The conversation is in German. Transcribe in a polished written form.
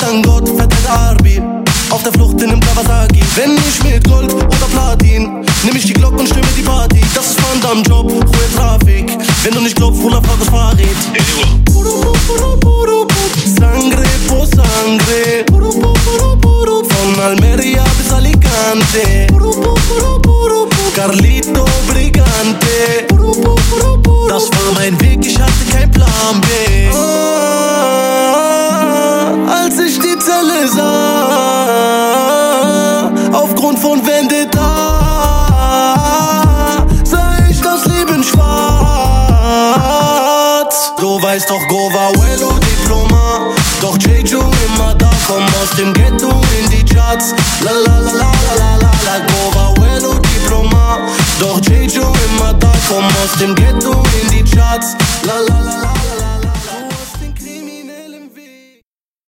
an Gott, fette Arbi. Auf der Flucht in nem Kawasaki. Wenn nicht mit Gold oder Platin, nimm ich die Glock und stimme die Party. Das ist Van Damme Job, hohe Trafik. Wenn du nicht glaubst, Bruder, frag das Fahrrad. Sangre po sangre, von Almeria bis Alicante. Carlito Brigante. Das war mein Weg, ich hatte kein Plan B. Als ich die Zelle sah, aufgrund von Vendetta, sah ich das Leben schwarz. Du weißt doch, Gova, Wello, Diploma. Doch Jeju immer da, komm aus dem Ghetto in die Charts. La la la la la la la, Gova, Wello, Diploma. Doch Jeju immer da, komm aus dem Ghetto in die Charts. La la la la la.